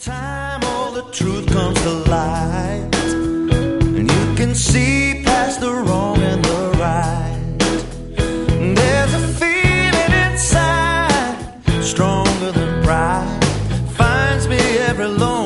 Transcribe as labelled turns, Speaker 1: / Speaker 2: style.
Speaker 1: time all the truth comes to light, and you can see past the wrong and the right. There's a feeling inside, stronger than pride, finds me every lone